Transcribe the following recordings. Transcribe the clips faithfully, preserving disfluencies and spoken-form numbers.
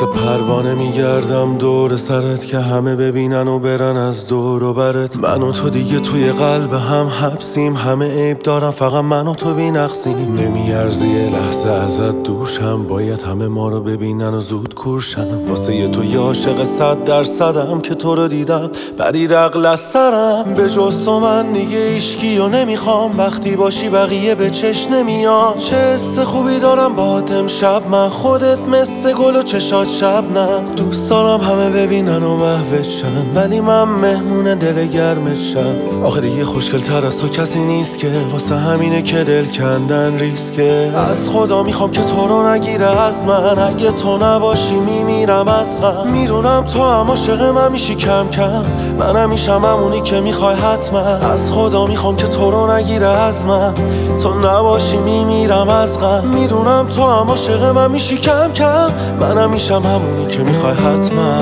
مثل پروانه میگردم دور سرت که همه ببینن و برن از دور و برت. من و تو دیگه توی قلب هم حبسیم، همه عیب دارم فقط من و تو بی‌نقصیم. نمیارزه یه لحظه ازت دوشم، باید همه ما رو ببینن و زود کورشم. واسه یه تو یه عاشق صد درصدم که تو رو دیدم بری رقل از سرم. به جز تو من دیگه ایشکی و نمیخوام، وقتی باشی بقیه به چش نمیان. چه حس خوبی دارم باهات امشب من، خودت مثل گل و چشات شبنم. دوست دارم همه ببینن و محوت شن، ولی من مهمون دل گرمت شم. آخه دیگه خوشگل تر از تو کسی نیست که، واسه همینه که دل کندن ریسکه. از خدا میخوام که تو رو نگیره از من، اگه تو نباشی میمیرم از غم. میرونم تو هم عاشق من میشی کم کم، منم میشم همونی که میخوای حتما. از خدا میخوام که تو رو نگیره از من، تو نباشی میمیرم از غم. میدونم تو هم عاشق من میشی کم کم، منم میشم همونی که میخوای حتما.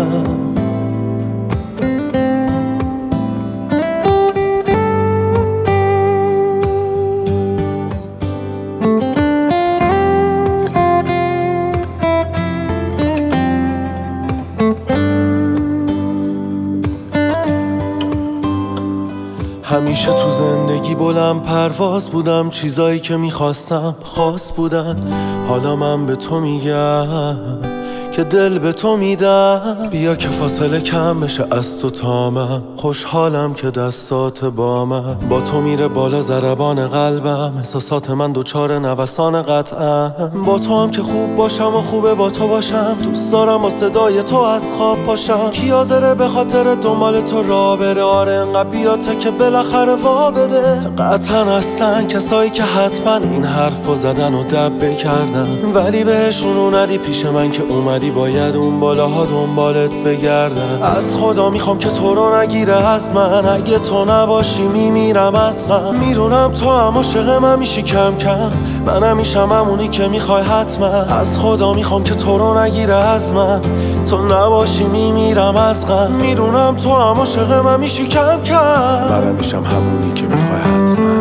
همیشه تو زندگی بلند پرواز بودم، چیزایی که میخواستم خاص بودن. حالا من به تو میگم که دل به تو میدم، بیا که فاصله کم بشه از تو تا من. خوشحالم که دستات با من، با تو میره بالا ضربان قلبم. احساسات من دوچار نوسان قطعم، با تو هم که خوب باشم و خوبه با تو باشم. دوست دارم با صدای تو از خواب پاشم، کی حاضره به خاطر دنبال تو راه بره. آره انقدر بیا تا که بالاخره وا بده. قطعا هستن کسایی که حتما این حرفو زدن و دبه کردن، ولی بهشون ندی پیش من که اومدی باید اون بالاها دنبالت بگردن. از خدا میخوام که تو رو نگیره از من، اگه تو نباشی میمیرم از غم. میرونم تو هم عاشق من میشی کم کم، منم میشم همونی که میخوای حتما. از خدا میخوام که تو رو نگیره از من، تو نباشی میمیرم از غم. میدونم تو هم عاشق من میشی کم کم، منم میشم همونی که میخوای حتما.